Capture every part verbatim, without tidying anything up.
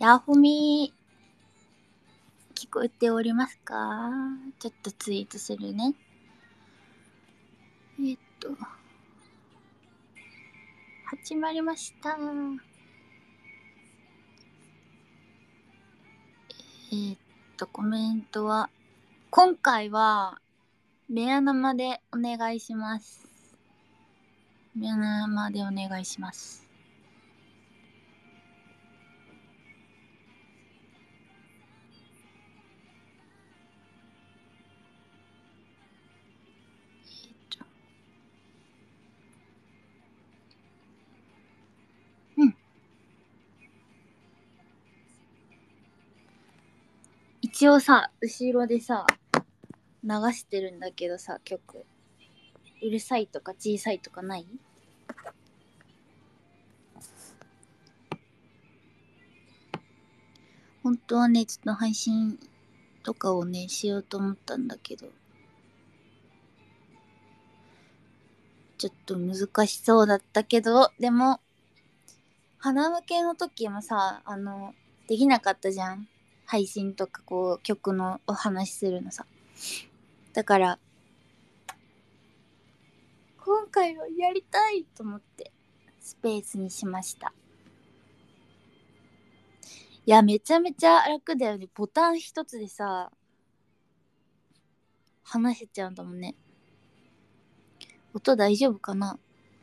ヤホミ聞こえておりますか？ちょっとツイートするね。えっと始まりました。えっとコメントは今回はメア生でお願いします。メア生でお願いします。えっとうん一応さ、後ろでさ流してるんだけどさ、曲うるさいとか小さいとかない？本当はね、ちょっと配信とかをねしようと思ったんだけど、ちょっと難しそうだったけど、でも花向けの時もさ、あのできなかったじゃん、配信とかこう曲のお話するのさ。だから今回はやりたいと思ってスペースにしました。いや、めちゃめちゃ楽だよね。ボタン一つでさ話せちゃうんだもんね。音大丈夫かな？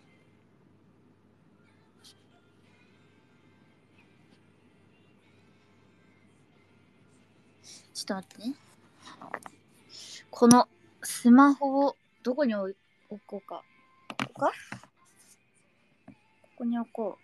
ちょっと待ってね。このスマホをどこに置こうか。ここか？ここに置こ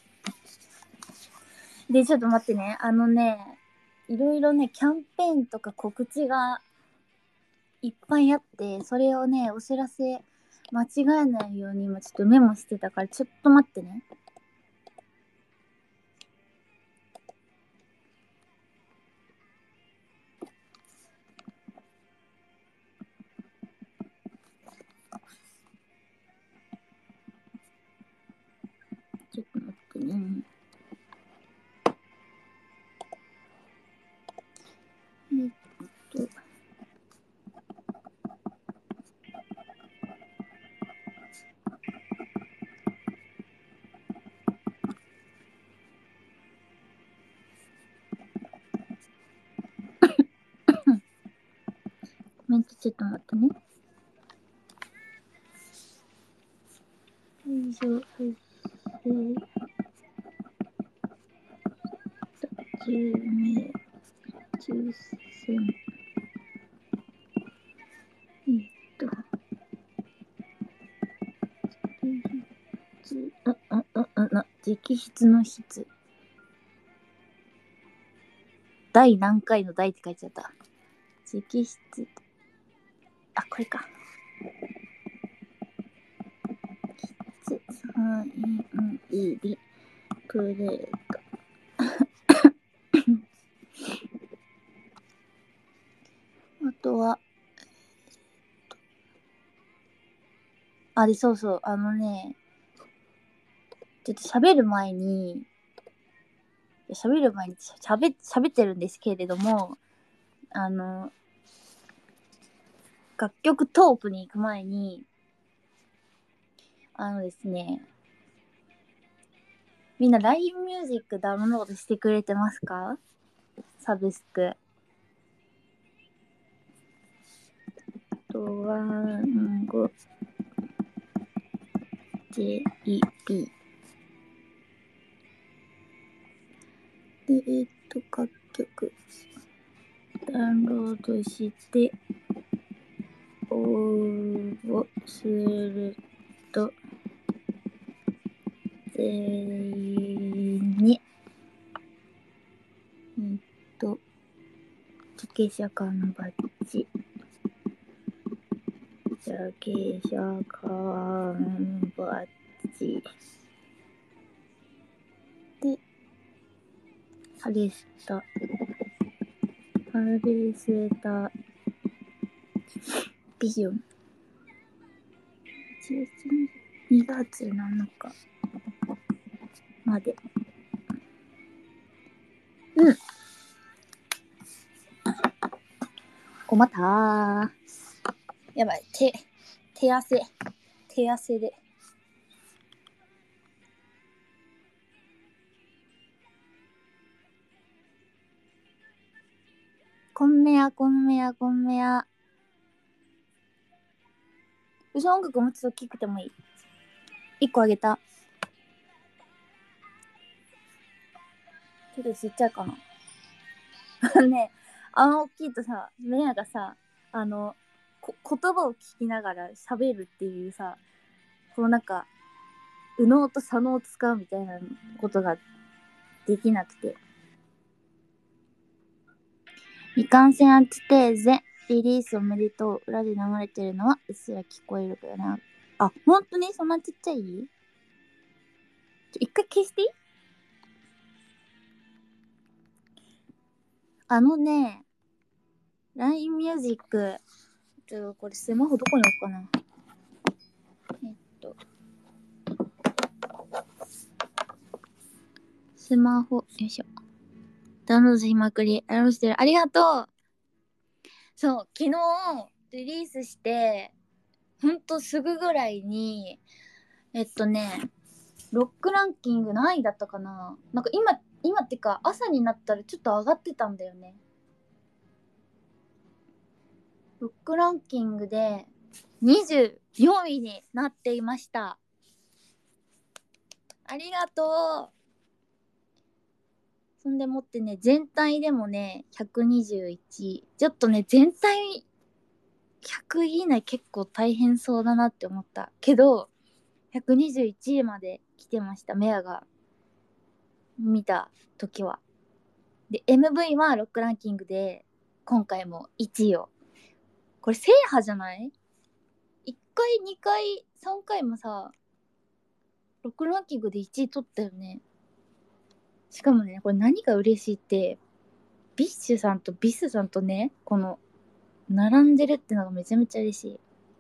う。で、ちょっと待ってね。あのね、いろいろね、キャンペーンとか告知がいっぱいあって、それをね、お知らせ間違えないように今ちょっとメモしてたから、ちょっと待ってね。ちょっと待ってね。えっと。コメントちょっと待ってね。以上、配信、じゅう名、抽選。えっと、あ、あ、あ、あ、な、直筆の筆。第何回の第って書いちゃった。直筆。あ、これか。筆、サイン入り、プレート。あとは、あ、で、そうそう、あのね、ちょっと喋る前に、喋る前に喋、喋ってるんですけれども、あの、楽曲トークに行く前に、あのですね、みんな ライン ミュージックダウンロードしてくれてますか？サブスク。とワンゴ ジェイピー で、えっと、各曲ダウンロードして応募すると全員にえっと受刑者缶バッジ受刑者缶バッジでハレスタハレスタビジョンにがつなのかまでうん。困ったー。やばい、手、手汗。手汗で。こんめや、こんめや、こんめや。うちの音楽もうちょっと大きくてもいい。一個あげた。ちょっとちっちゃいかな。ね、あの大きいとさ、メアがさ、あの、こ言葉を聞きながら喋るっていうさ、このなんか、右脳と左脳を使うみたいなことができなくて。未完成アンチテーゼ、リリースおめでとう。裏で流れてるのはうっすら聞こえるからな。あ、ほんとにそんなちっちゃい？ちょ、一回消していい？あのね、ライン ミュージック、ちょ、これスマホどこに置くかな。えっと、スマホ、よいしょ。ダウンロードしまくり。ダウンロードしてる。ありがとう。そう、昨日リリースして、ほんとすぐぐらいに、えっとね、ロックランキング何位だったかな。なんか今、今ってか朝になったらちょっと上がってたんだよね。ロックランキングでにじゅうよんいになっていました。ありがとう。そんでもってね、全体でもね、ひゃくにじゅういちい。ちょっとね、全体ひゃくい以内結構大変そうだなって思ったけど、ひゃくにじゅういちいまで来てました、メアが見た時は。で、エムブイ はロックランキングで今回もいちいを。これ制覇じゃない？ いっ 回、にかい、さんかいもさ、ロックランキングでいちい取ったよね。しかもね、これ何が嬉しいって、ビッシュさんとビスさんとね、この、並んでるってのがめちゃめちゃ嬉しい。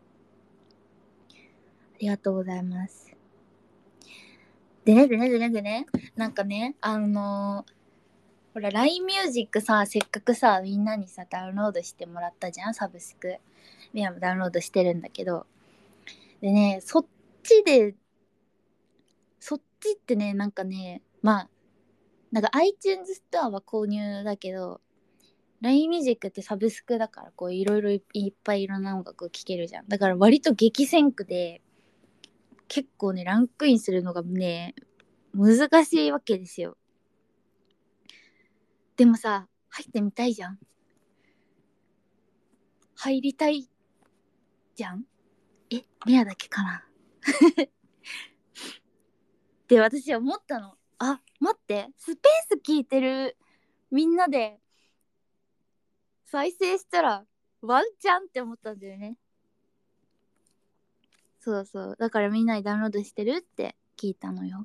ありがとうございます。でね、でね、でね、でね、なんかね、あのー、ほら、ライン ミュージックさ、せっかくさ、みんなにさ、ダウンロードしてもらったじゃん、サブスク。みんなもダウンロードしてるんだけど。でね、そっちで、そっちってね、なんかね、まあ、なんか iTunes ストアは購入だけど、ライン ミュージックってサブスクだから、こう、いろいろいっぱいいろんな音楽を聴けるじゃん。だから割と激戦区で、結構ね、ランクインするのがね、難しいわけですよ。でもさ、入ってみたいじゃん。入りたいじゃん。え、レアだけかな。で、私は思ったの。あ、待って、スペース聞いてるみんなで再生したらワンチャンって思ったんだよね。そうそう。だからみんなにダウンロードしてるって聞いたのよ。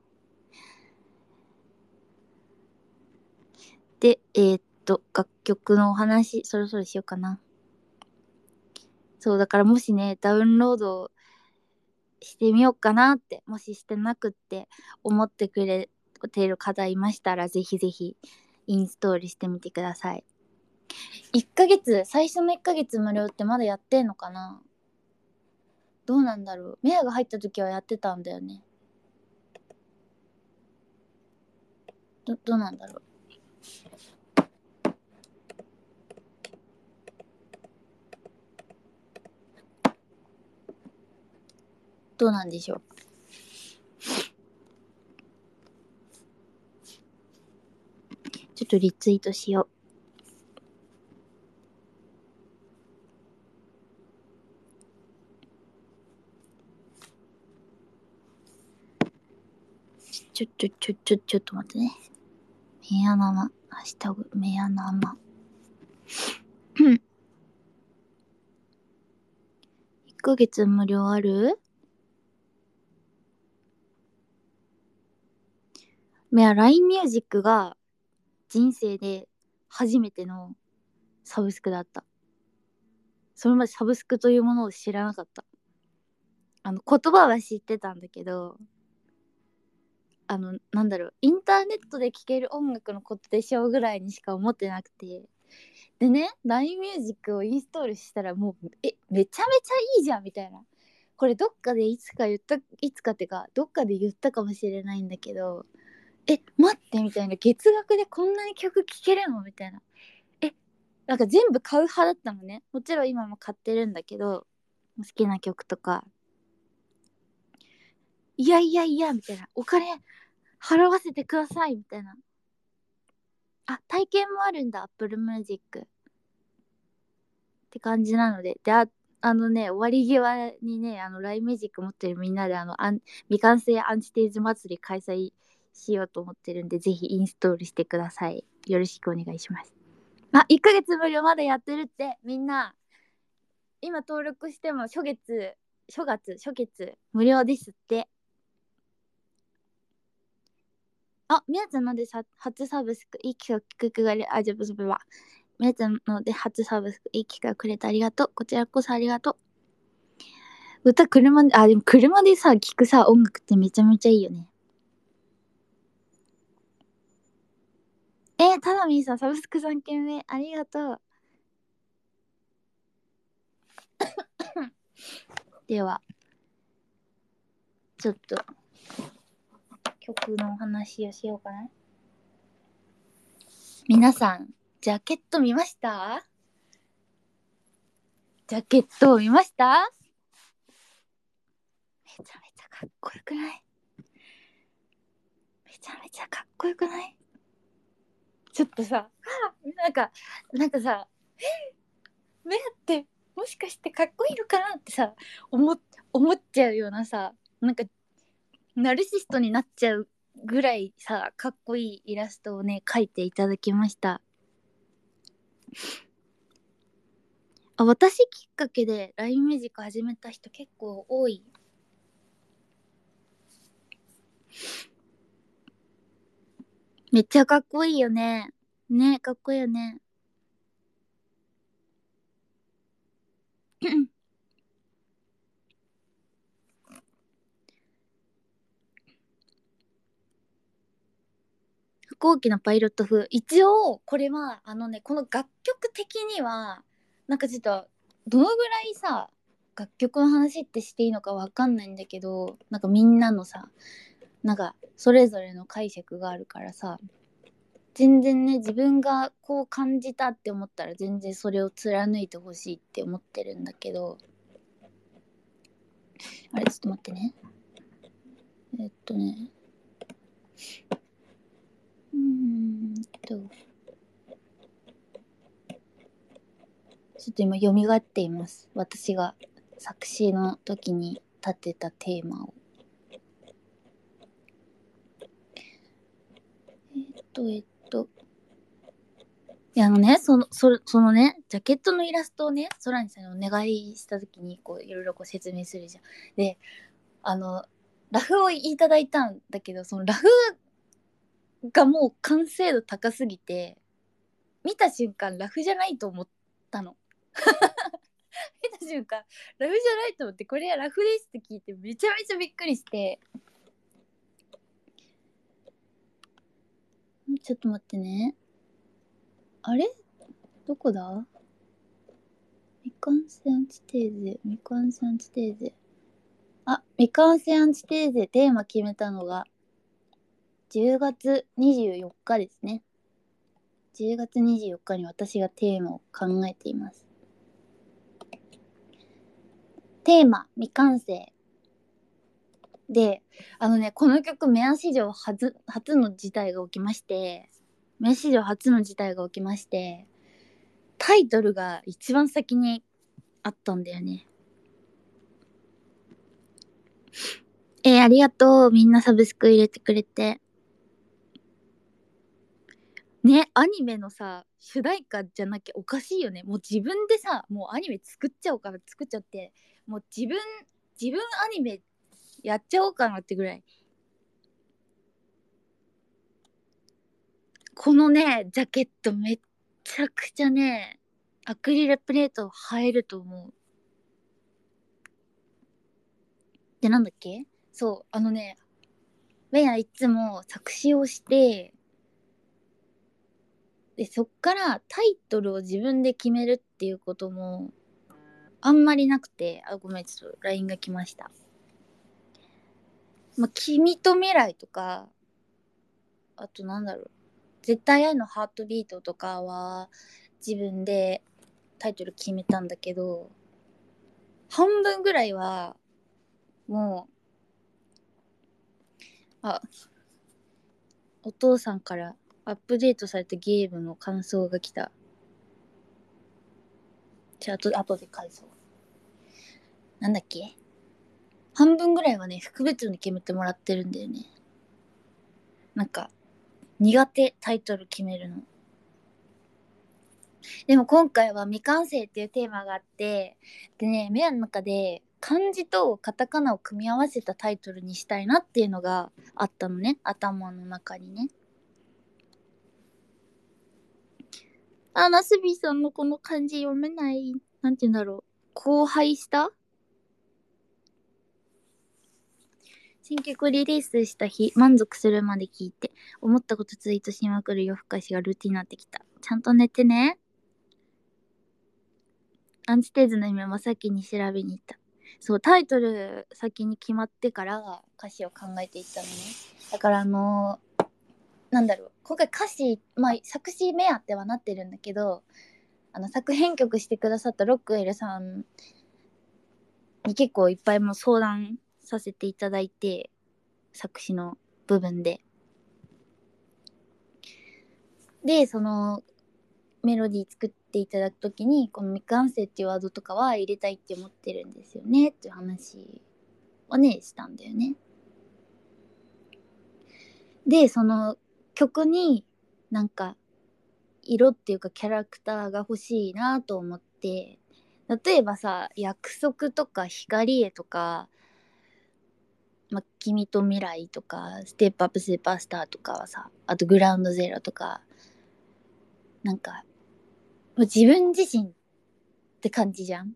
で、えー、っと、楽曲のお話、そろそろしようかな。そう、だからもしね、ダウンロードしてみようかなって、もししてなくって思ってくれている方いましたら、ぜひぜひインストールしてみてください。いっかげつ、最初のいっかげつ無料ってまだやってんのかな？どうなんだろう。メアが入った時はやってたんだよね。ど、どうなんだろう。どうなんでしょう。ちょっとリツイートしよう。ちょ、ちょ、ちょ、ちょ、ちょっと待ってね。メア生。ハッシュタグ、メア生。いっかげつ無料ある？メア、ライン ミュージックが人生で初めてのサブスクだった。それまでサブスクというものを知らなかった。あの、言葉は知ってたんだけど、 あのなんだろうインターネットで聴ける音楽のことでしょうぐらいにしか思ってなくて、でね ライン ミュージックをインストールしたらもうえめちゃめちゃいいじゃんみたいな。これどっかでいつか言ったいつかってかどっかで言ったかもしれないんだけど、え待ってみたいな、月額でこんなに曲聴けるのみたいな。えなんか全部買う派だったのね。もちろん今も買ってるんだけど、好きな曲とか、いやいやいやみたいな、お金払わせてくださいみたいな。あ、体験もあるんだ Apple Music って感じなので、で、あ、あのね、終わり際にね、あの、ラインミュージック持ってるみんなで、あの、アン未完成アンチテージ祭り開催しようと思ってるんで、ぜひインストールしてください。よろしくお願いします。あ、いっかげつ無料まだやってるって、みんな。今登録しても初月、初月、初月無料ですって。あ、みやちゃんのでさ初サブスク、いい企画がれ、あ、じゃあ、ぶば。みやちゃんので初サブスク、いい企画くれてありがとう。こちらこそありがとう。歌車で、あ、でも車でさ、聴くさ、音楽ってめちゃめちゃいいよね。えー、たなみんさん、サブスクさんけんめ、ありがとう。では、ちょっと、曲のお話をしようかな。皆さん、ジャケット見ました？ジャケットを見ました？めちゃめちゃかっこよくない？めちゃめちゃかっこよくない？ちょっとさ、なんか、なんかさ、目ってもしかしてかっこいいのかなってさ、思、思っちゃうようなさ、なんか、ナルシストになっちゃうぐらいさ、かっこいいイラストをね、描いていただきました。あ、私きっかけで ライン ミュージック始めた人結構多い。めっちゃかっこいいよね。ね、かっこいいよね。飛行機のパイロット風。一応、これは、あのね、この楽曲的には、なんかちょっと、どのぐらいさ、楽曲の話ってしていいのかわかんないんだけど、なんかみんなのさ、なんか、それぞれの解釈があるからさ、全然ね、自分がこう感じたって思ったら全然それを貫いてほしいって思ってるんだけど、あれ、ちょっと待ってね。えっとね、うーんと、ちょっと今蘇っています。私が作詞の時に立てたテーマを。えっと、えっと。いや、あのね、その、そそのね、ジャケットのイラストをね、空にさんにお願いした時に、こう、いろいろこう説明するじゃん。で、あの、ラフをいただいたんだけど、そのラフがもう完成度高すぎて、見た瞬間ラフじゃないと思ったの。見た瞬間ラフじゃないと思って、これはラフですって聞いてめちゃめちゃびっくりして、ちょっと待ってね。あれどこだ？未完成アンチテーゼ、未完成アンチテーゼ。あ、未完成アンチテーゼテーマ決めたのがじゅうがつにじゅうよっかですね。じゅうがつにじゅうよっかに私がテーマを考えています。テーマ、未完成。で、あのね、この曲、メア史上初、初の事態が起きまして、メア史上初の事態が起きまして、タイトルが一番先にあったんだよね。えー、ありがとう。みんなサブスク入れてくれて。ね、アニメのさ、主題歌じゃなきゃおかしいよね。もう自分でさ、もうアニメ作っちゃおうかな、作っちゃって、もう自分、自分アニメやっちゃおうかなってぐらい。このね、ジャケットめっちゃくちゃね、アクリルプレート映えると思う。で、なんだっけ？そう、あのね、 メアいつも作詞をして、でそっからタイトルを自分で決めるっていうこともあんまりなくて、あ、ごめん、ちょっと ライン が来ました。まあ、君と未来とか、あとなんだろう、絶対愛のハートビートとかは自分でタイトル決めたんだけど、半分ぐらいはもう、あ、お父さんからアップデートされたゲームの感想が来た。じゃあ後で後で返そう。なんだっけ、半分ぐらいはね、副部長に決めてもらってるんだよね。なんか苦手、タイトル決めるの。でも今回は未完成っていうテーマがあって、でね、メアの中で漢字とカタカナを組み合わせたタイトルにしたいなっていうのがあったのね、頭の中にね。あ、ナスビさんのこの漢字読めない。なんて言うんだろう。荒廃した新曲リリースした日、満足するまで聞いて、思ったことツイートしまくる夜更かしがルーティンになってきた。ちゃんと寝てね。アンチテーゼの意味も先に調べに行った。そう、タイトル先に決まってから歌詞を考えていったのね。だからあのー、なんだろう、今回歌詞、まあ作詞目当てはなってるんだけど、あの作編曲してくださったロックウェルさんに結構いっぱいもう相談させていただいて、作詞の部分で。で、そのメロディー作っていただくときに、この未完成っていうワードとかは入れたいって思ってるんですよねっていう話をね、したんだよね。で、その曲になんか色っていうかキャラクターが欲しいなと思って、例えばさ、約束とか光へとか、ま、君と未来とか、ステップアップスーパースターとかはさ、あとグラウンドゼロとか、なんか、自分自身って感じじゃん。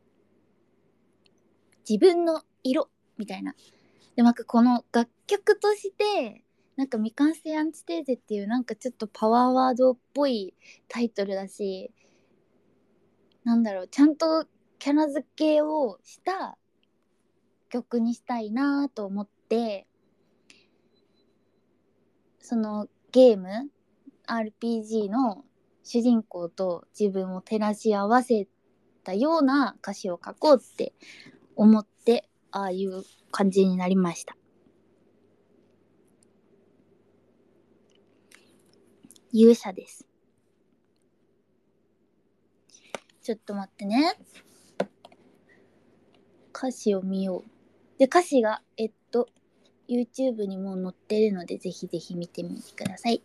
自分の色みたいな。で、なんかこの楽曲として、なんか未完成アンチテーゼっていうなんかちょっとパワーワードっぽいタイトルだし、なんだろう、ちゃんとキャラ付けをした曲にしたいなと思って、そのゲーム アールピージー の主人公と自分を照らし合わせたような歌詞を書こうって思って、ああいう感じになりました。勇者です。ちょっと待ってね。歌詞を見よう。で、歌詞が、えっと、YouTube にも載ってるので、ぜひぜひ見てみてください。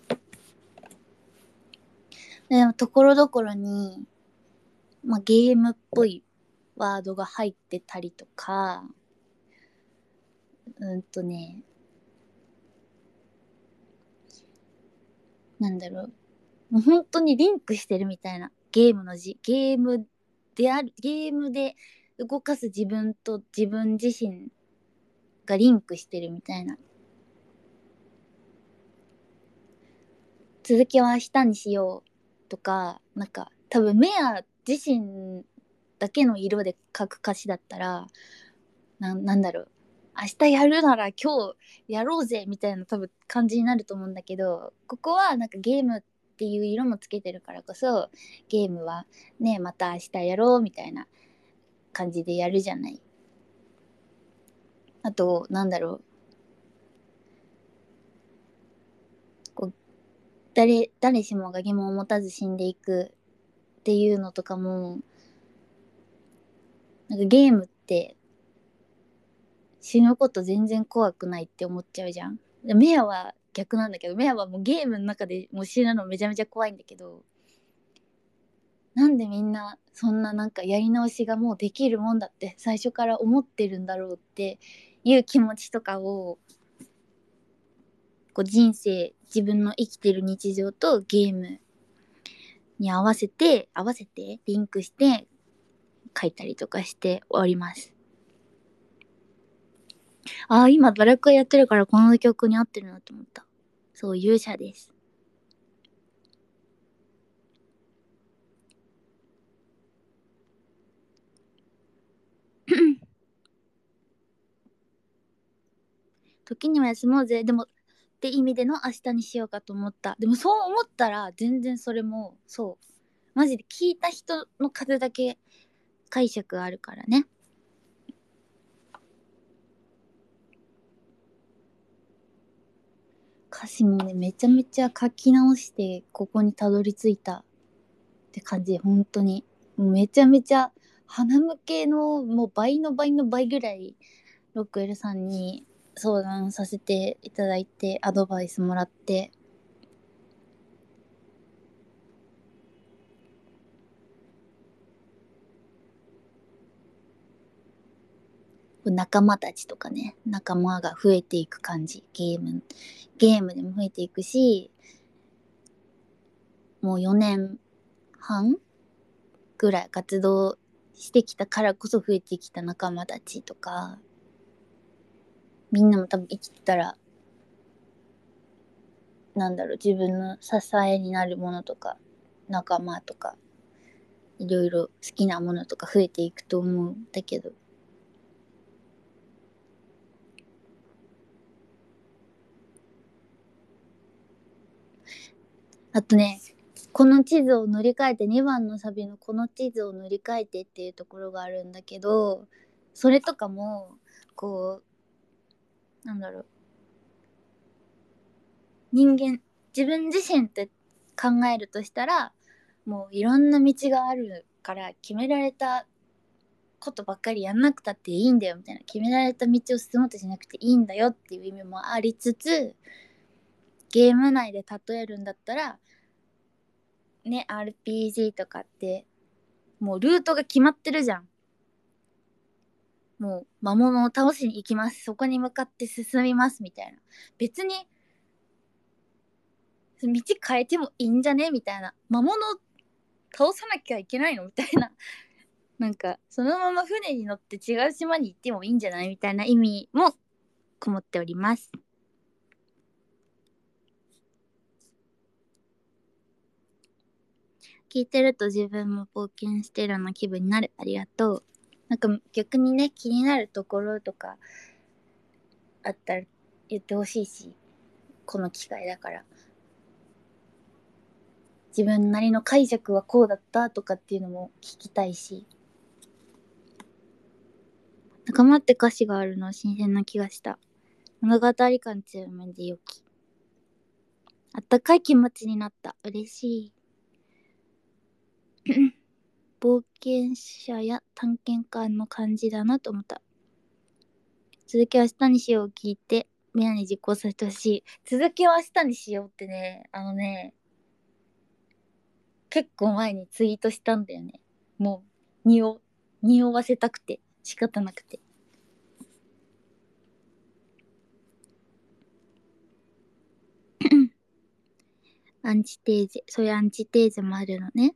でも、ところどころに、まあ、ゲームっぽいワードが入ってたりとか、うんとね、なんだろう。もう本当にリンクしてるみたいな。ゲームの字。ゲームである、ゲームで動かす自分と自分自身がリンクしてるみたいな。続きは明日にしようとか、なんか多分メア自身だけの色で書く歌詞だったら、な、なんだろう。明日やるなら今日やろうぜみたいな多分感じになると思うんだけど、ここはなんかゲームっていう色もつけてるからこそ、ゲームはね、また明日やろうみたいな感じでやるじゃない。あと、なんだろう。こう誰、誰しもが疑問を持たず死んでいくっていうのとかも、なんかゲームって死ぬこと全然怖くないって思っちゃうじゃん。メアは逆なんだけど、メアはもうゲームの中でもう死ぬのめちゃめちゃ怖いんだけど、なんでみんなそんななんかやり直しがもうできるもんだって最初から思ってるんだろうっていう気持ちとかを、こう人生、自分の生きてる日常とゲームに合わせて、合わせてリンクして書いたりとかしております。 ああ、今ドラクエやってるからこの曲に合ってるなと思った。そう、勇者です。時には休もうぜ。でも、って意味での明日にしようかと思った。でもそう思ったら全然それも、そう。マジで聞いた人の数だけ解釈あるからね。歌詞もね、めちゃめちゃ書き直してここにたどり着いたって感じ。本当に。めちゃめちゃ花向けのもう倍の倍の倍ぐらいロックエルさんに相談させていただいてアドバイスもらって仲間たちとかね、仲間が増えていく感じ。ゲームゲームでも増えていくし、もうよねんはんぐらい活動してきたからこそ増えてきた仲間たちとか、みんなも多分生きてたらなんだろう、自分の支えになるものとか仲間とかいろいろ好きなものとか増えていくと思うんだけど、あとね、この地図を塗り替えてにばんのサビのこの地図を塗り替えてっていうところがあるんだけど、それとかもこうなんだろう、人間自分自身って考えるとしたら、もういろんな道があるから決められたことばっかりやんなくたっていいんだよみたいな、決められた道を進もうとしなくていいんだよっていう意味もありつつ、ゲーム内で例えるんだったらね、 アールピージー とかってもうルートが決まってるじゃん。もう魔物を倒しに行きます、そこに向かって進みますみたいな、別に道変えてもいいんじゃねみたいな、魔物を倒さなきゃいけないのみたいな、なんかそのまま船に乗って違う島に行ってもいいんじゃないみたいな意味もこもっております。聞いてると自分も冒険してるような気分になる。ありがとう。なんか逆にね、気になるところとかあったら言ってほしいし、この機会だから自分なりの解釈はこうだったとかっていうのも聞きたいし、仲間って歌詞があるのは新鮮な気がした。物語感強めでよき、あったかい気持ちになった。嬉しい。冒険者や探検家の感じだなと思った。続きは明日にしようを聞いてみんなに実行させてほしい。続きは明日にしようってね、あのね、結構前にツイートしたんだよね。もう匂匂わせたくて仕方なくて。アンチテーゼ、そういうアンチテーゼもあるのね。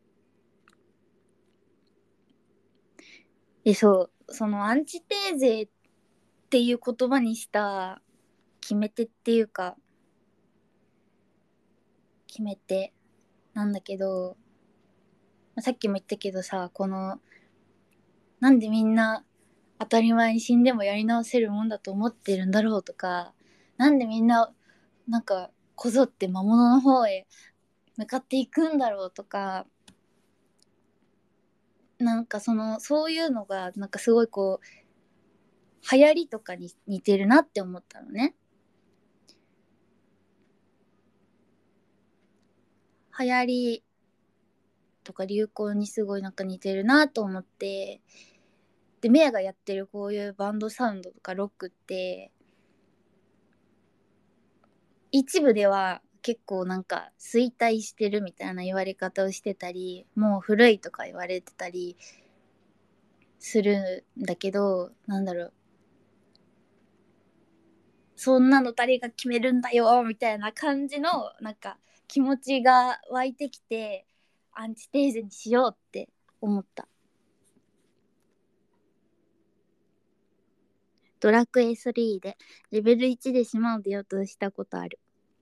で、そう、そのアンチテーゼっていう言葉にした決め手っていうか、決め手なんだけど、さっきも言ったけどさ、この、なんでみんな当たり前に死んでもやり直せるもんだと思ってるんだろうとか、なんでみんななんかこぞって魔物の方へ向かっていくんだろうとか、なんかそのそういうのがなんかすごいこう流行りとかに似てるなって思ったのね。流行りとか流行にすごいなんか似てるなと思って、でメアがやってるこういうバンドサウンドとかロックって一部では結構なんか衰退してるみたいな言われ方をしてたり、もう古いとか言われてたりするんだけど、なんだろう、そんなの誰が決めるんだよみたいな感じのなんか気持ちが湧いてきて、アンチテーゼにしようって思った。 ドラクエスリーでレベルいちで島を出ようとしたことある。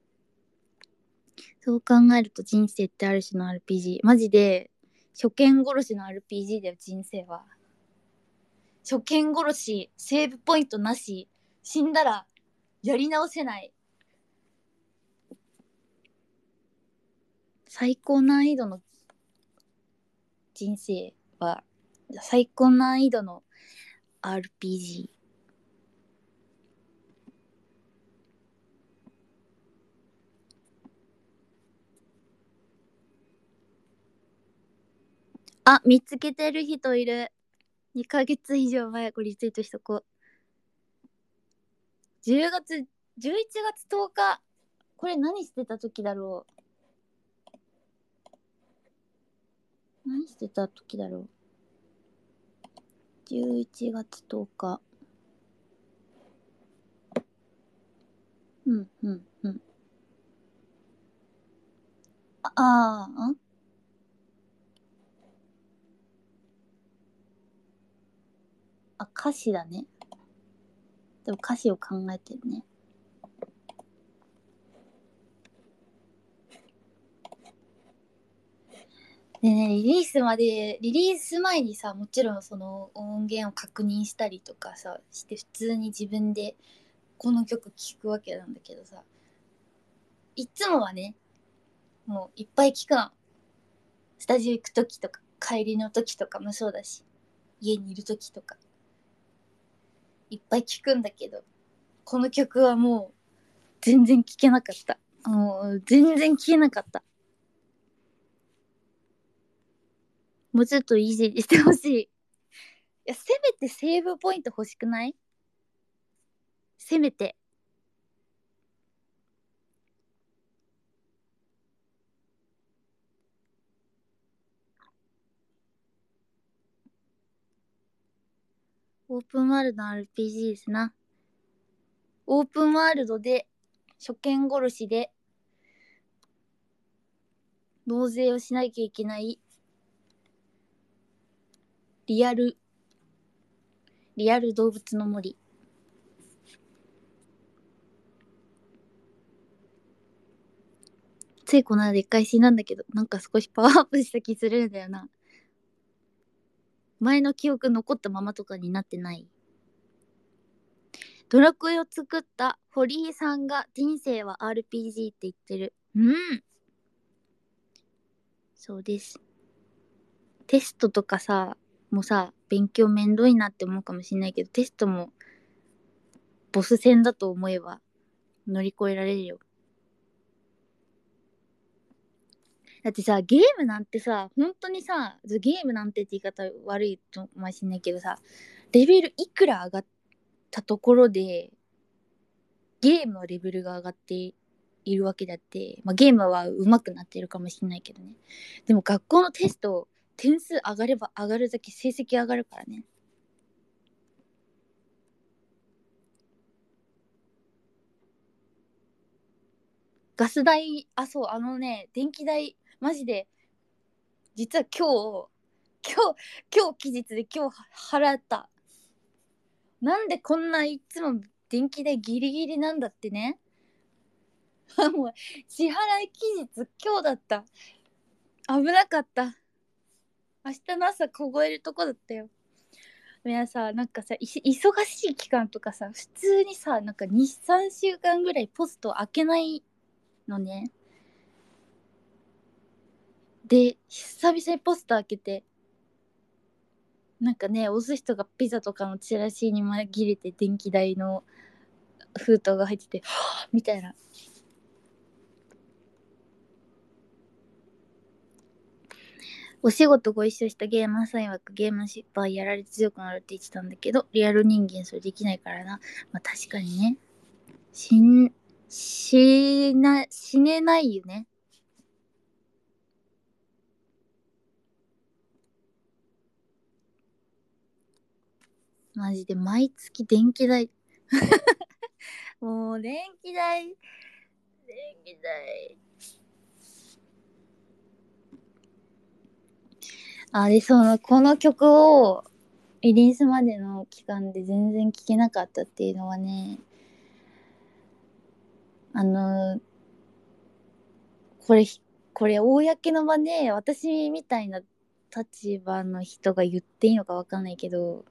そう考えると人生ってある種の アールピージー。マジで初見殺しの アールピージー だよ、人生は。初見殺し、セーブポイントなし、死んだらやり直せない。最高難易度の人生は、最高難易度の アールピージー。あ、見つけてる人いる。にかげつ以上前、これリツイートしとこう。じゅうがつ、じゅういちがつとおか。これ何してた時だろう。何してた時だろう。じゅういちがつとおか。うん、うん、うん。あ、あー、んあ、歌詞だね。でも歌詞を考えてるね。でね、リリースまで、リリース前にさ、もちろんその音源を確認したりとかさ、して普通に自分でこの曲聴くわけなんだけどさ、いつもはね、もういっぱい聴くの。スタジオ行く時とか、帰りの時とかもそうだし、家にいる時とか、いっぱい聴くんだけど、この曲はもう全然聴けなかった。もう全然聴けなかった。もうちょっとイージーにしてほしい。いや、せめてセーブポイント欲しくない？せめて。オープンワールドの アールピージー ですな。オープンワールドで初見殺しで納税をしなきゃいけないリアルリアル動物の森。ついこの間で一回死んだんだけど、なんか少しパワーアップした気するんだよな。前の記憶残ったままとかになってない。ドラクエを作った堀井さんが人生は アールピージー って言ってる。うん。そうです。テストとかさ、もうさ、勉強めんどいなって思うかもしれないけど、テストもボス戦だと思えば乗り越えられるよ。だってさ、ゲームなんてさ、本当にさ、ゲームなんてって言い方悪いとかもしれないけどさ、レベルいくら上がったところで、ゲームのレベルが上がっているわけだって、まあ、ゲームは上手くなってるかもしれないけどね。でも学校のテスト、点数上がれば上がるだけ成績上がるからね。ガス代、あ、そう、あのね、電気代、マジで、実は今日、今日、今日期日で今日払った。なんでこんないつも電気代ギリギリなんだってね。もう支払い期日今日だった。危なかった。明日の朝凍えるとこだったよ。いやさ、なんかさ、忙しい期間とかさ、普通にさ、なんかに、さんしゅうかんぐらいポスト開けないのね。で、久々にポスト開けて、なんかね、押す人がピザとかのチラシに紛れて電気代の封筒が入ってて、はぁみたいな。お仕事ご一緒したゲーマーさん曰くゲーム失敗やられて強くなるって言ってたんだけど、リアル人間それできないからな。まあ確かにね。死ん、死な、死ねないよね。マジで毎月電気代。もう電気代、電気代。あれ、その、この曲をリリースまでの期間で全然聞けなかったっていうのはね、あのこれこれ公の場で私みたいな立場の人が言っていいのか分かんないけど、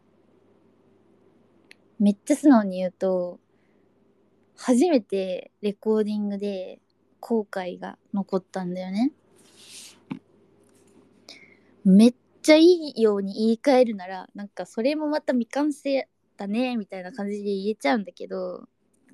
めっちゃ素直に言うと、初めてレコーディングで後悔が残ったんだよね。めっちゃいいように言い換えるなら、なんかそれもまた未完成だねみたいな感じで言えちゃうんだけど、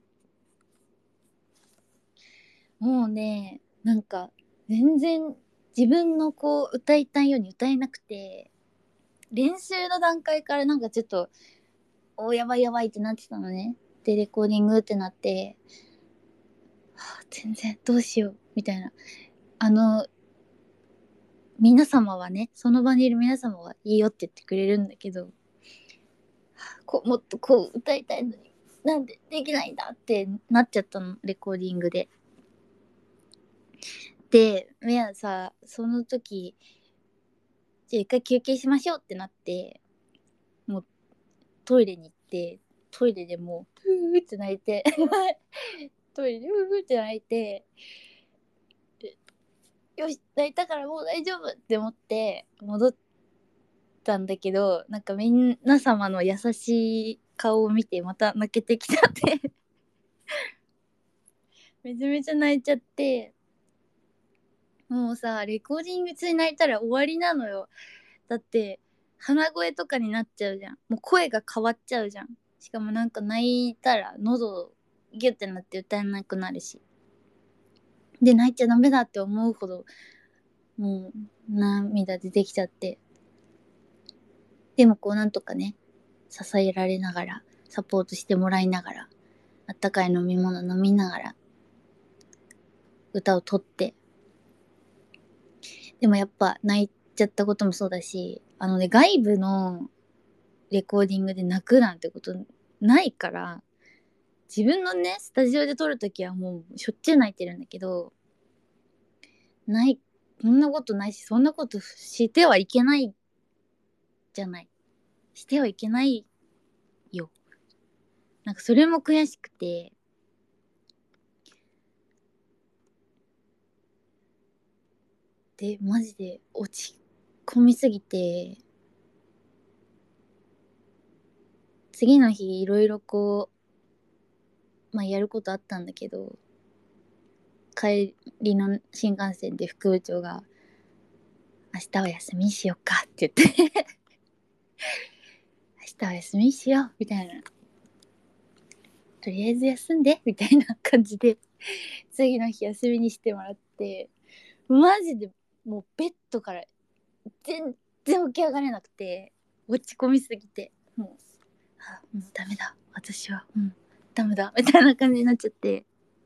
もうね、なんか全然自分のこう歌いたいように歌えなくて、練習の段階からなんかちょっとおやばいやばいってなってたのね。でレコーディングってなって、はあ、全然どうしようみたいな。あの皆様はね、その場にいる皆様はいいよって言ってくれるんだけど、こうもっとこう歌いたいのになんでできないんだってなっちゃったの、レコーディングで。でメアさ、その時じゃあ一回休憩しましょうってなって、もうトイレに行って、トイレでもうふーって泣いてトイレでふーって泣いて、よし泣いたからもう大丈夫って思って戻ったんだけど、なんか皆様の優しい顔を見てまた泣けてきちゃってめちゃめちゃ泣いちゃって、もうさレコーディング中に泣いたら終わりなのよ。だって鼻声とかになっちゃうじゃん。もう声が変わっちゃうじゃん。しかもなんか泣いたら喉ギュッてなって歌えなくなるし、で泣いちゃダメだって思うほどもう涙出てきちゃって、でもこうなんとかね、支えられながらサポートしてもらいながら、あったかい飲み物飲みながら歌を取って、でもやっぱ泣いちゃったこともそうだし、あのね、外部のレコーディングで泣くなんてことないから、自分のねスタジオで撮るときはもうしょっちゅう泣いてるんだけど、ないそんなことないし、そんなことしてはいけないじゃない、してはいけないよ。なんかそれも悔しくて、でマジで落ち込みすぎて、次の日いろいろこうまあやることあったんだけど、帰りの新幹線で副部長が明日は休みにしようかって言って明日は休みにしようみたいな、とりあえず休んでみたいな感じで次の日休みにしてもらって、マジでもうベッドから全然起き上がれなくて、落ち込みすぎて、もう、あ、もうダメだ私はもうダメだみたいな感じになっちゃって。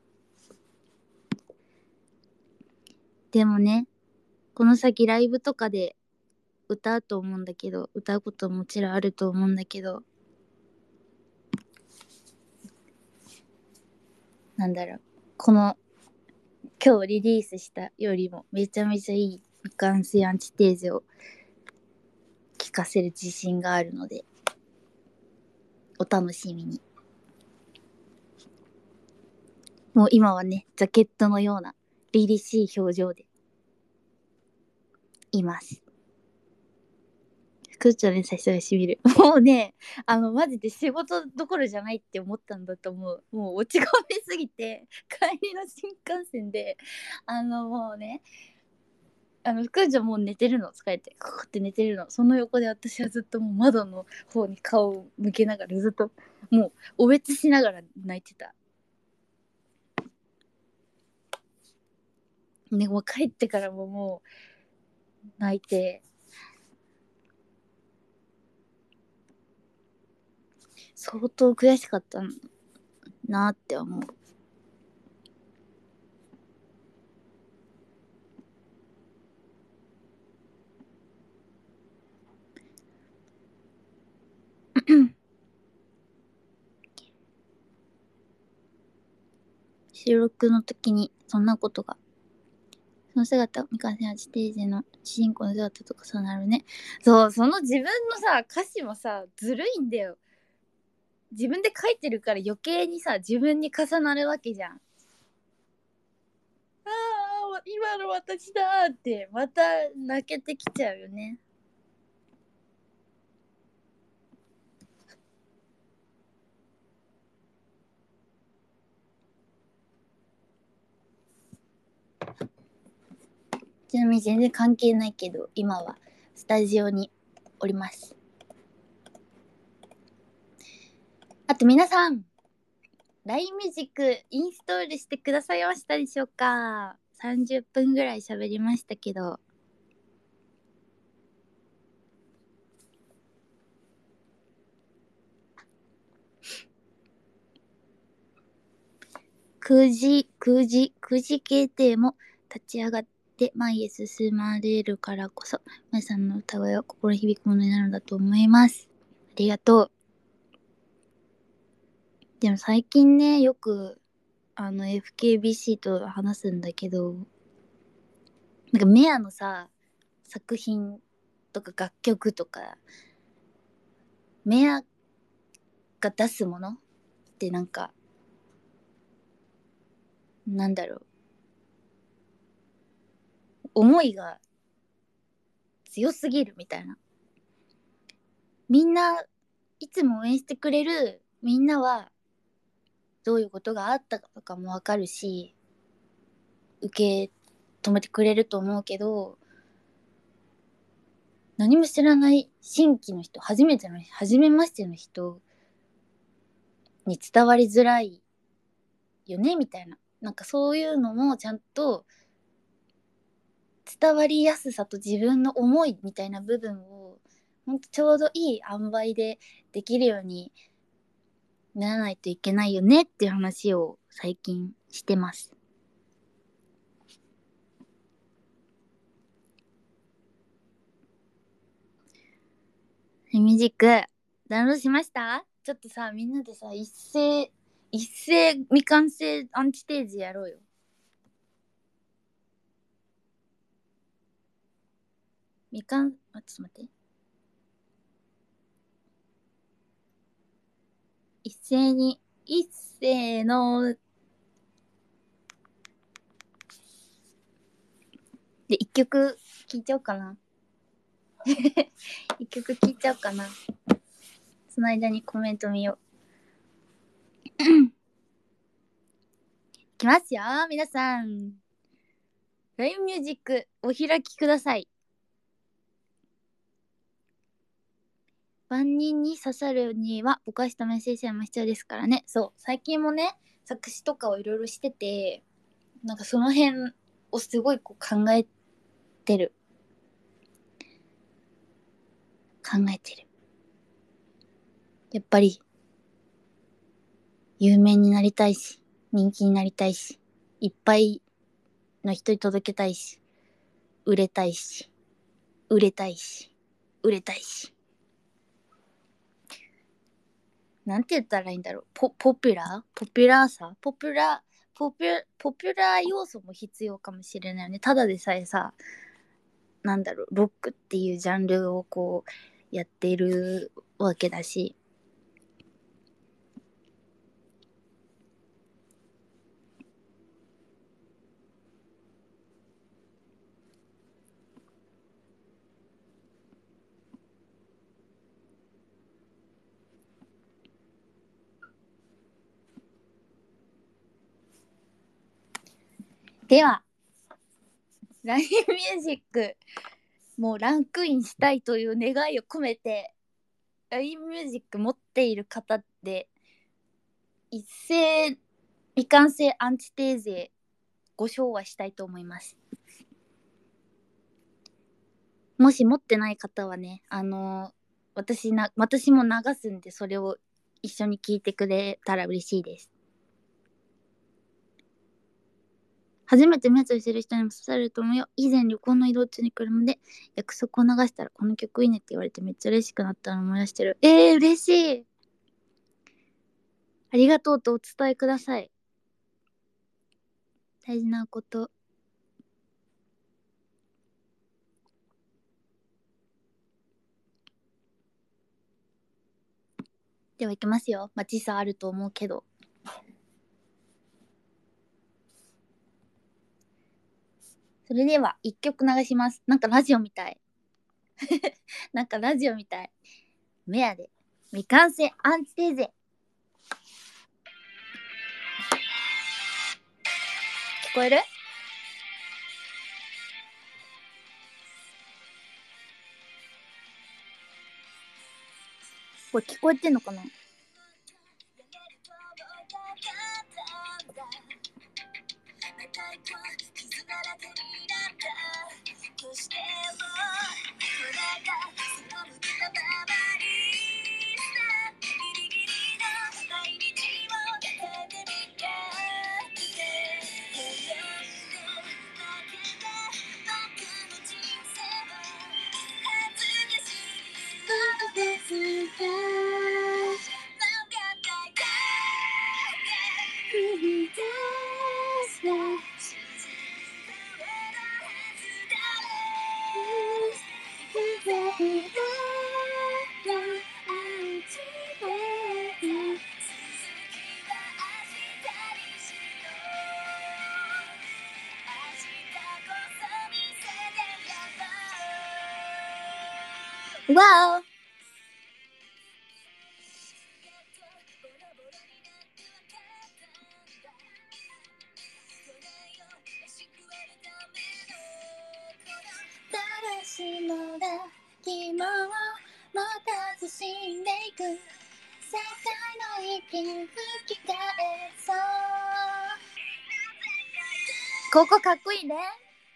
でもね、この先ライブとかで歌うと思うんだけど、歌うことももちろんあると思うんだけど、なんだろう、この今日リリースしたよりもめちゃめちゃいい未完成アンチテーゼを聴かせる自信があるので、お楽しみに。もう今はね、ジャケットのような凛々しい表情でいます。空調連載してしみる。もうね、あの、マジで仕事どころじゃないって思ったんだと思う。もう落ち込みすぎて、帰りの新幹線で、あの、もうね、あの、空調もう寝てるの、疲れて、こうって寝てるの。その横で私はずっともう窓の方に顔を向けながら、ずっと、もう、おえつしながら泣いてた。ね、もう帰ってからももう、泣いて、相当悔しかったなって思う。収録の時にそんなことがその姿、みかんせんはちテーゼの主人公の姿と重なるね。そう、その自分のさ、歌詞もさ、ずるいんだよ。自分で書いてるから余計にさ、自分に重なるわけじゃん。ああ、今の私だって、また泣けてきちゃうよね。ちなみに全然関係ないけど、今はスタジオにおります。あと皆さん、ライン ミュージックインストールしてくださいましたでしょうか？ さんじゅっ 分ぐらい喋りましたけど。くじ、くじ、くじ形態も立ち上がって前へ進まれるからこそ、皆さんの歌声は心響くものになるんだと思います。ありがとう。でも最近ね、よく、あの、エフケービーシー と話すんだけど、なんかメアのさ、作品とか楽曲とか、メアが出すものってなんか、なんだろう、思いが強すぎるみたいな。みんないつも応援してくれるみんなはどういうことがあったかとかもわかるし、受け止めてくれると思うけど、何も知らない新規の人、初めての、初めましての人に伝わりづらいよねみたいな。なんかそういうのもちゃんと伝わりやすさと自分の思いみたいな部分をほんとちょうどいい塩梅でできるようにならないといけないよねっていう話を最近してます。ミュージックダウンロードしました？ちょっとさ、みんなでさ、一斉一斉未完成アンチテージやろうよ。未完、あ、ちょっと待って。一斉に、一斉の、で、一曲聴いちゃおうかな。一曲聴いちゃおうかな。その間にコメント見よう。いきますよ、皆さん。ライン ミュージックお開きください。万人に刺さるにはぼかしたメッセージも必要ですからね。そう、最近もね、作詞とかをいろいろしてて、なんかその辺をすごいこう考えてる。考えてる。やっぱり、有名になりたいし、人気になりたいし、いっぱいの人に届けたいし、売れたいし、売れたいし、売れたいし。なんて言ったらいいんだろう。ポ、ポピュラーポピュラーさポピュラー、ポピュ、ポピュラー要素も必要かもしれないよね。ただでさえさ、なんだろう、ロックっていうジャンルをこう、やってるわけだし。では、ライン ミュージック、もうランクインしたいという願いを込めて、ライン ミュージック持っている方で、一斉未完成アンチテーゼご唱和したいと思います。もし持ってない方はね、あのー、私な、私も流すんで、それを一緒に聞いてくれたら嬉しいです。初めて目つしてる人にも刺されると思うよ。以前旅行の移動中に車で約束を流したらこの曲いいねって言われてめっちゃ嬉しくなったのを思い出してる。えー、嬉しい。ありがとうとお伝えください。大事なこと。 では行きますよ。まあ時差あると思うけど。それでは一曲流します。なんかラジオみたい。なんかラジオみたい。メアで未完成アンチテーゼ。聞こえる？これ聞こえてんのかな？わお。誰しもが希望を持たず死んでいく世界の息に吹き返そう。ここかっこいいね。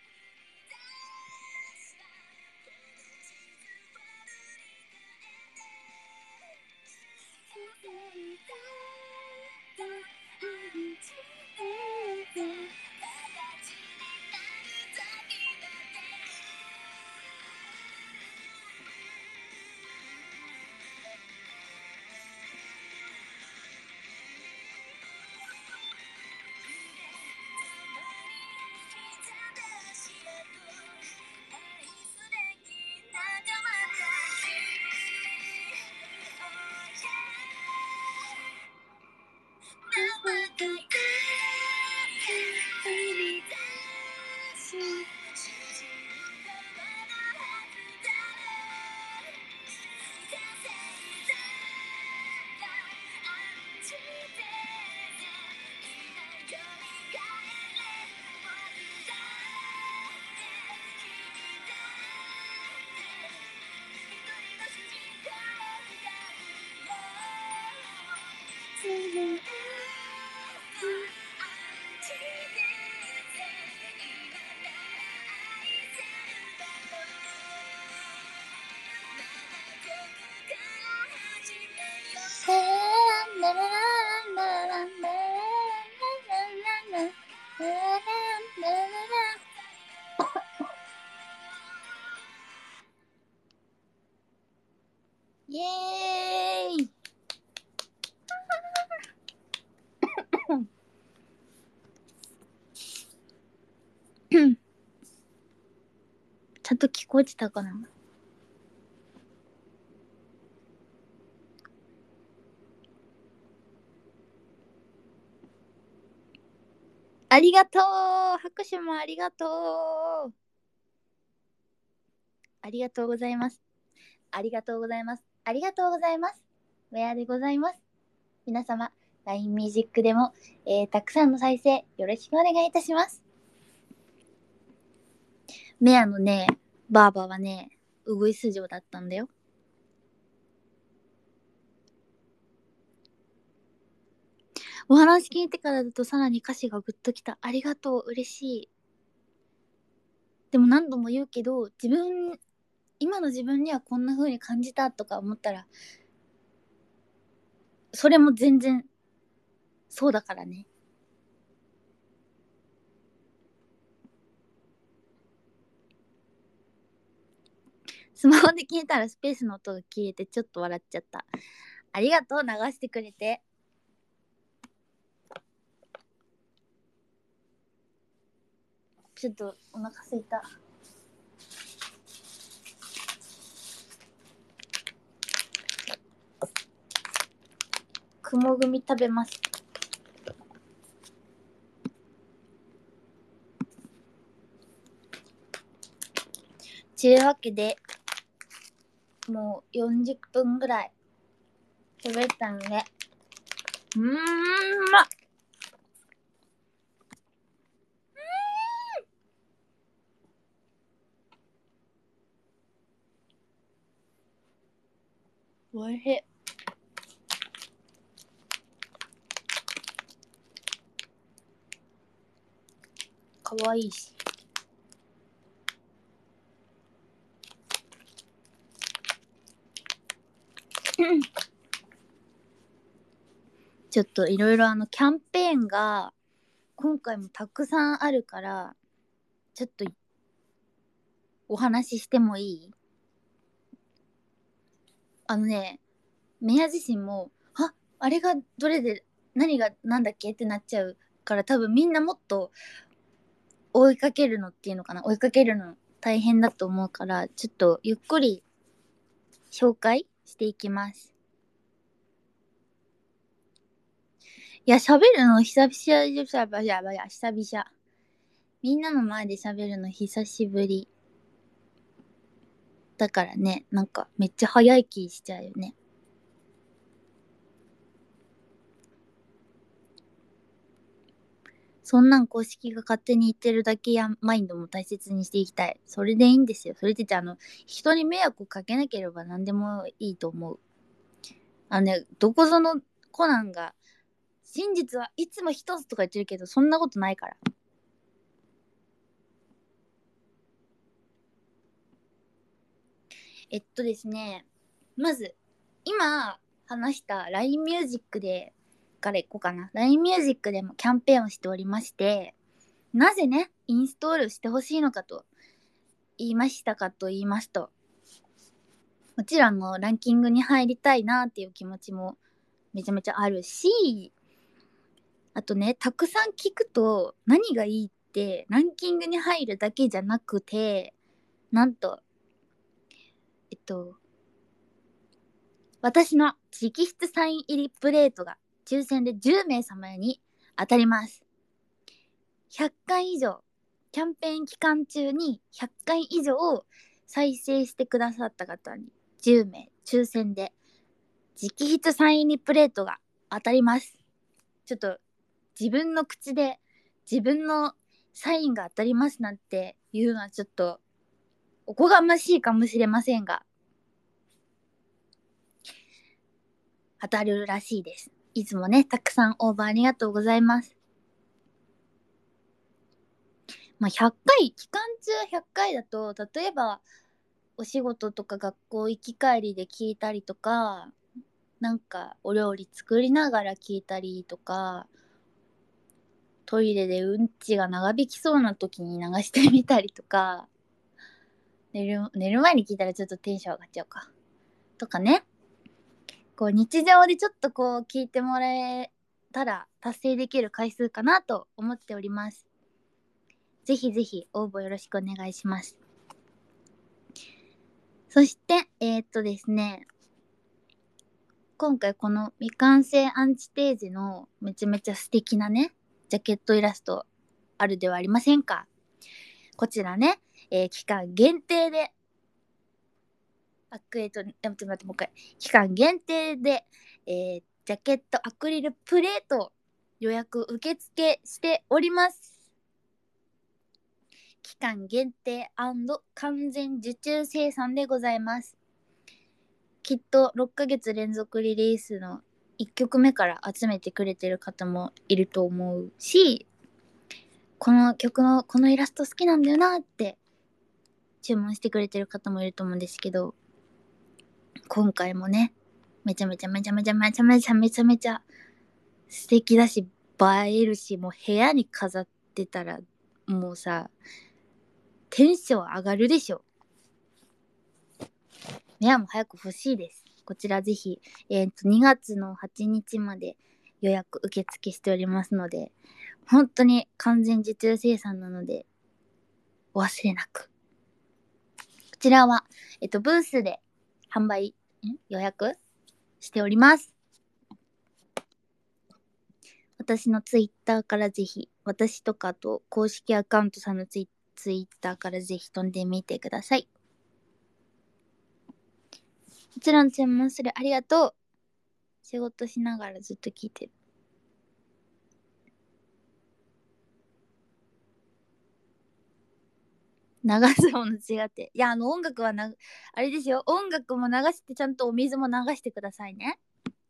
イエーイ。ちゃんと聞こえてたかな？ありがとう。拍手もありがとう。ありがとうございます。ありがとうございます。ありがとうございます。ウェアでございます。皆様、ライン ミュージックでも、えー、たくさんの再生よろしくお願いいたします。メアのね、バーバはね、ウグイス嬢だったんだよ。お話聞いてからだとさらに歌詞がグッときた。ありがとう、嬉しい。でも何度も言うけど、自分、今の自分にはこんな風に感じたとか思ったら、それも全然そうだからね。スマホで聞いたらスペースの音が消えてちょっと笑っちゃった。ありがとう、流してくれて。ちょっとお腹すいた。 雲組食べます。というわけでもうよんじゅっぷんぐらい喋ったので、うーんまっおいしい。かわいいし。ちょっといろいろあのキャンペーンが今回もたくさんあるから、ちょっとお話ししてもいい？あのね、メア自身もああれがどれで何がなんだっけってなっちゃうから、多分みんなもっと追いかけるのっていうのかな、追いかけるの大変だと思うから、ちょっとゆっくり紹介していきます。いや、喋るの久々、久々、久々。みんなの前で喋るの久しぶり。だからね、なんかめっちゃ早い気しちゃうよね。そんなん公式が勝手に言ってるだけやマインドも大切にしていきたい。それでいいんですよ。それってあの、人に迷惑をかけなければ何でもいいと思う。あのね、どこぞのコナンが、真実はいつも一つとか言ってるけど、そんなことないから。えっとですね、まず、今話した ライン ミュージックで、からいこうかな。ライン ミュージックでもキャンペーンをしておりまして、なぜね、インストールしてほしいのかと言いましたかと言いますと、もちろんのランキングに入りたいなっていう気持ちもめちゃめちゃあるし、あとね、たくさん聞くと何がいいってランキングに入るだけじゃなくて、なんと、えっと、私の直筆サイン入りプレートが抽選でじゅうめい様に当たります。ひゃっかい以上、キャンペーン期間中にひゃっかい以上再生してくださった方にじゅうめい抽選で直筆サイン入りプレートが当たります。ちょっと自分の口で自分のサインが当たりますなんて言うのはちょっとおこがましいかもしれませんが、当たるらしいです。いつもね、たくさん応募ありがとうございます。まあ、ひゃっかい、期間中ひゃっかいだと、例えばお仕事とか学校行き帰りで聞いたりとか、なんかお料理作りながら聞いたりとか、トイレでうんちが長引きそうな時に流してみたりとか、寝る、寝る前に聞いたらちょっとテンション上がっちゃうか。とかね。こう日常でちょっとこう聞いてもらえたら達成できる回数かなと思っております。ぜひぜひ応募よろしくお願いします。そして、えー、っとですね、今回この未完成アンチテーゼのめちゃめちゃ素敵なね、ジャケットイラストあるではありませんか。こちらね、えー、期間限定で、アクエイト、ちょっと待って、もう一回。期間限定で、えー、ジャケットアクリルプレート予約受付しております。期間限定&完全受注生産でございます。きっとろっかげつ連続リリースのいっきょくめから集めてくれてる方もいると思うし、この曲のこのイラスト好きなんだよなって注文してくれてる方もいると思うんですけど、今回もね、めちゃめちゃめちゃめちゃめちゃめちゃめちゃめちゃ素敵だし、映えるし、もう部屋に飾ってたらもうさ、テンション上がるでしょ。部屋も早く欲しいです。こちらぜひ、えー、とにがつのはちにちまで予約受付しておりますので、本当に完全受注生産なのでお忘れなく。こちらは、えっと、ブースで販売、ん予約しております。 私のツイッターからぜひ、私とかと公式アカウントさんのツイツイッターからぜひ飛んでみてください。もちろん注文する。ありがとう。仕事しながらずっと聞いてる。流すもの違って。いや、あの音楽はな、あれですよ。音楽も流してちゃんとお水も流してくださいね。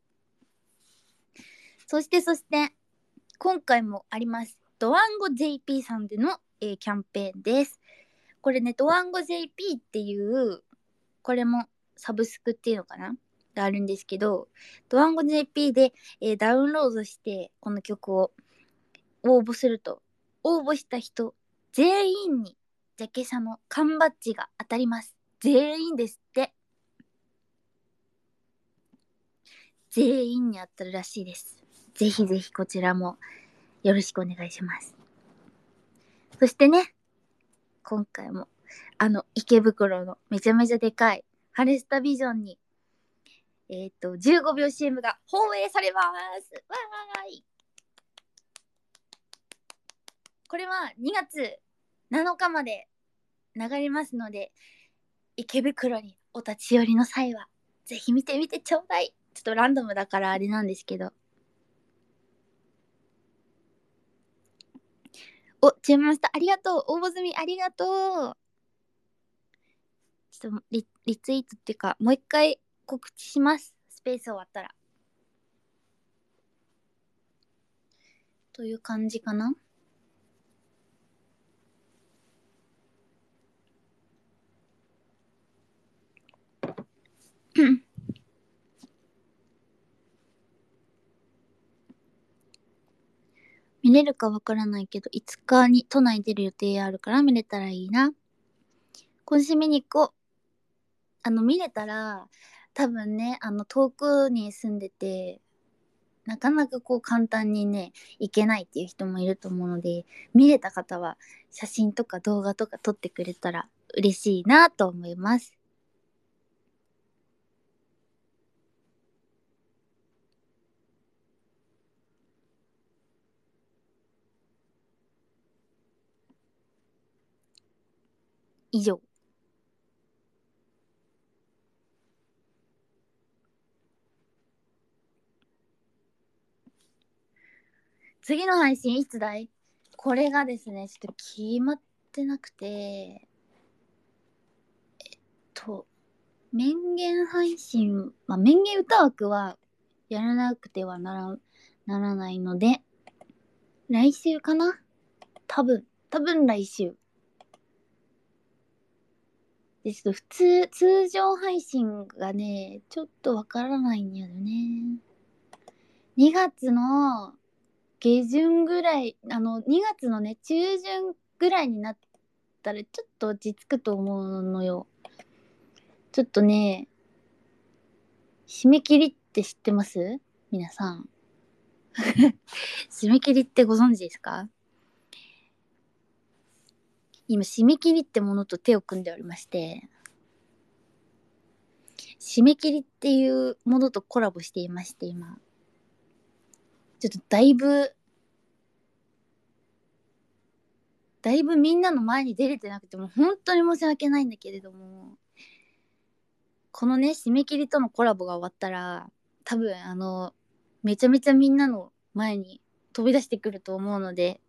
そしてそして、今回もあります。ドワンゴ ジェーピー さんでの、えーキャンペーンです。これね、ドワンゴ ジェーピー っていう、これもサブスクっていうのかながあるんですけど、ドワンゴ ジェーピー で、えーダウンロードしてこの曲を応募すると、応募した人全員にジャケ写の缶バッジが当たります。全員ですって。全員に当たるらしいです。ぜひぜひこちらもよろしくお願いします。そしてね、今回もあの池袋のめちゃめちゃでかいハレスタビジョンにえっ、ー、とじゅうごびょう シーエム が放映されます。わーい。これはにがつなのかまで流れますので、池袋にお立ち寄りの際はぜひ見てみてちょうだい。ちょっとランダムだからあれなんですけど。お、注文した。ありがとう。応募済みありがとう。ちょっとリリツイートっていうか、もう一回告知します。スペース終わったら。という感じかな。見れるかわからないけど、いつかに都内出る予定あるから見れたらいいな。今週見に行こう。あの、見れたら、多分ね、あの、遠くに住んでて、なかなかこう簡単にね、行けないっていう人もいると思うので、見れた方は写真とか動画とか撮ってくれたら嬉しいなと思います。以上。次の配信いつだい？これがですね、ちょっと決まってなくて、えっと、面言配信、まあ、面言歌枠はやらなくてはなら、ならないので、来週かな？多分、多分来週。で、ちょっと普通、通常配信がね、ちょっとわからないんやよね。にがつの下旬ぐらい、あの、にがつのね、中旬ぐらいになったらちょっと落ち着くと思うのよ。ちょっとね、締め切りって知ってます？皆さん。締め切りってご存知ですか？今、締め切りってものと手を組んでおりまして、締め切りっていうものとコラボしていまして、今。ちょっとだいぶ、だいぶみんなの前に出れてなくても本当に申し訳ないんだけれども、このね、締め切りとのコラボが終わったら、多分あの、めちゃめちゃみんなの前に飛び出してくると思うので、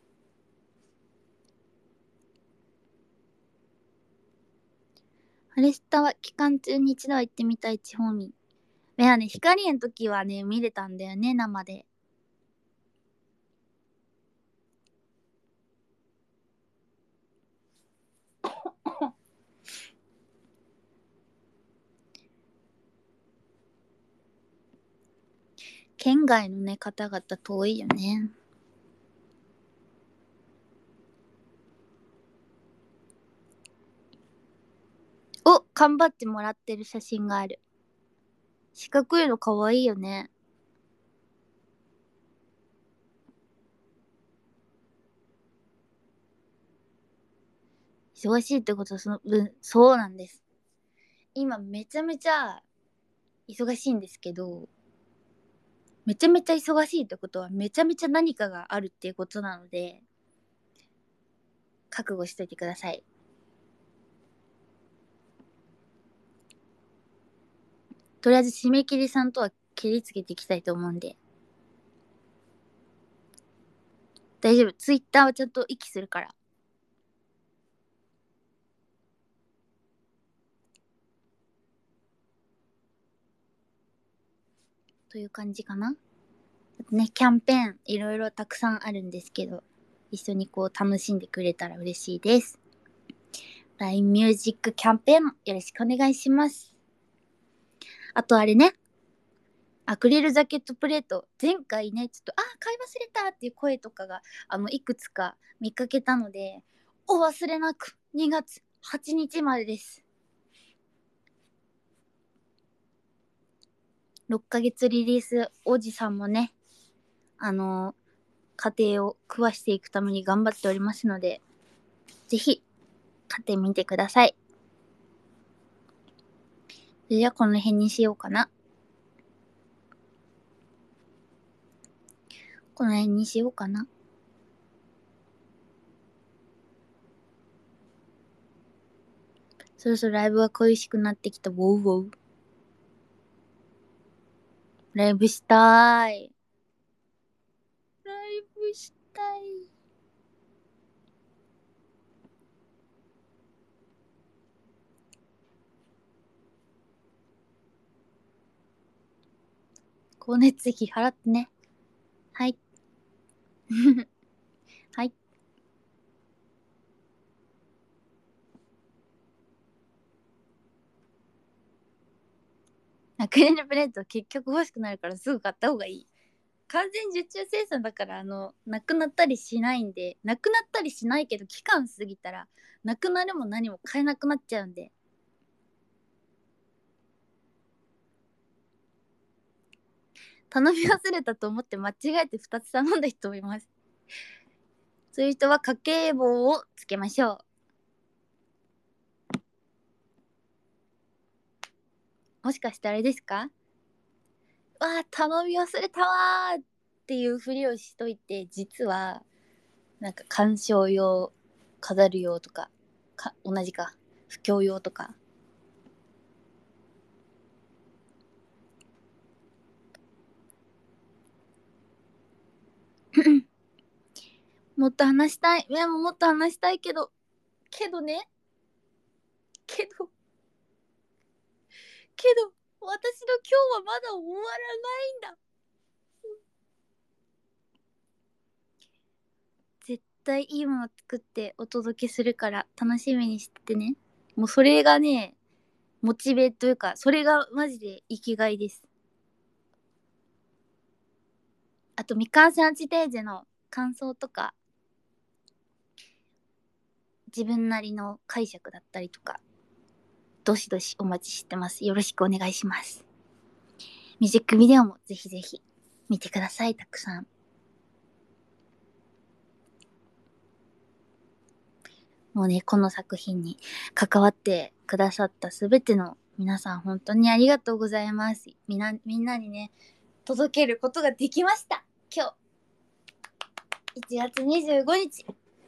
ハレスタは期間中に一度は行ってみたい地方民。いやね、光の時はね、見れたんだよね、生で。県外のね、方々遠いよね。お、缶バッジもらってる写真がある。四角いのかわいいよね。忙しいってことはその分、そうなんです。今めちゃめちゃ忙しいんですけど、 めちゃめちゃ忙しいってことはめちゃめちゃ何かがあるっていうことなので、覚悟しといてください。とりあえず締め切りさんとは切りつけていきたいと思うんで。大丈夫。ツイッターはちゃんと息するから。という感じかな。ね、キャンペーンいろいろたくさんあるんですけど、一緒にこう楽しんでくれたら嬉しいです。ライン ミュージックキャンペーンよろしくお願いします。あとあれね、アクリルジャケットプレート、前回ね、ちょっと、あ、買い忘れたっていう声とかが、あの、いくつか見かけたので、お忘れなく、にがつはちにちまでです。ろっかげつリリースおじさんもね、あの、家庭を食わしていくために頑張っておりますので、ぜひ、買ってみてください。それじゃあこの辺にしようかな。この辺にしようかな。そろそろライブが恋しくなってきた。ウォウウォウ。ライブしたい。ライブしたい。光熱費払ってね。はい。はい。アクリルプレート結局欲しくなるからすぐ買った方がいい。完全受注生産だからあのなくなったりしないんで、なくなったりしないけど期間過ぎたらなくなるも何も買えなくなっちゃうんで。頼み忘れたと思って間違えてふたつ頼んだ人もいます。そういう人は家計簿をつけましょう。もしかしてあれですか？わあ、頼み忘れたわーっていうふりをしといて、実はなんか鑑賞用、飾る用とか、か同じか、布教用とか。もっと話したい。いや、ももっと話したいけど、けどね、けど、けど、私の今日はまだ終わらないんだ。絶対いいもの作ってお届けするから楽しみにしててね。もうそれがね、モチベというか、それがマジで生きがいです。あと、未完成アンチテーゼの感想とか、自分なりの解釈だったりとか、どしどしお待ちしてます。よろしくお願いします。ミュージックビデオもぜひぜひ見てください、たくさん。もうね、この作品に関わってくださったすべての皆さん、本当にありがとうございます。みんな、みんなにね、届けることができました。今日、いちがつにじゅうごにち。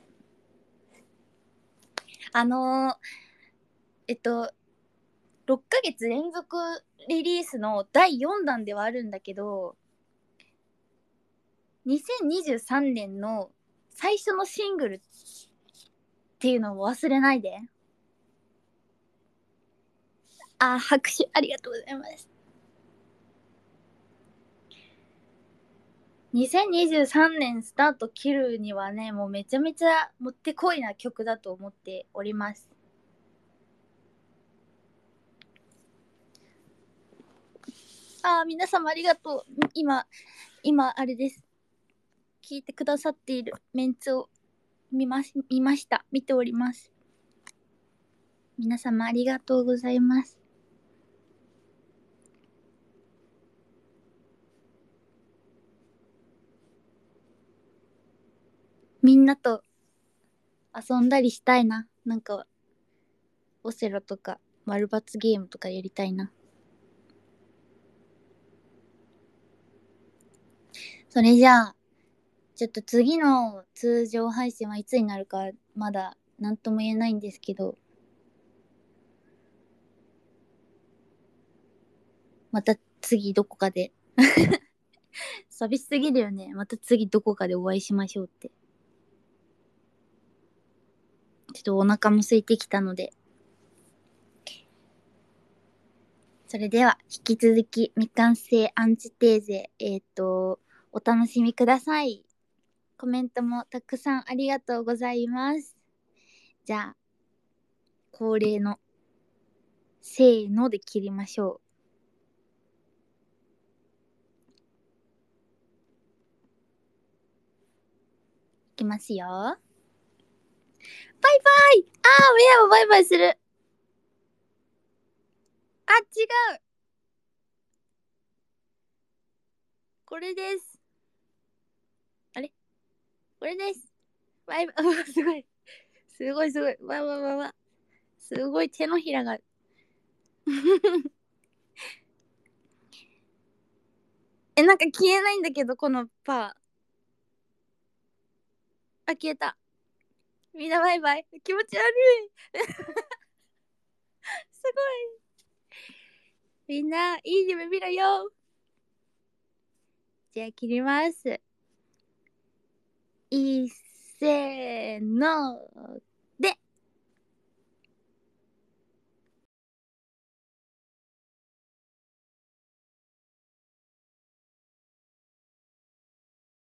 あのー、えっと、ろっかげつ連続リリースのだいよんだんではあるんだけど、にせんにじゅうさんねんの最初のシングルっていうのを忘れないで。あー、拍手ありがとうございます。にせんにじゅうさんねんスタート切るにはね、もうめちゃめちゃもってこいな曲だと思っております。あー、皆様ありがとう。今、今、あれです。聞いてくださっているメンツを見ま見ました。見ております。皆様ありがとうございます。みんなと遊んだりしたいな。なんか、オセロとか、丸抜ゲームとかやりたいな。 それじゃあ、ちょっと次の通常配信はいつになるかまだ何とも言えないんですけど、また次どこかで寂しすぎるよね。また次どこかでお会いしましょうって。ちょっとお腹も空いてきたので。それでは、引き続き未完成アンチテーゼ、えっ、と、お楽しみください。コメントもたくさんありがとうございます。じゃあ、恒例の、せーので切りましょう。いきますよ。バイバイ。あー、親もバイバイする。あ、違う。これです。あれこれです。バイバイ。うわ、すごい。すごいすごい。わわわわ。すごい手のひらが。え、なんか消えないんだけど、このパー。あ、消えた。みんなバイバイ。気持ち悪い。すごい。みんな、いい夢見ろよ。じゃあ切ります。いっせーの。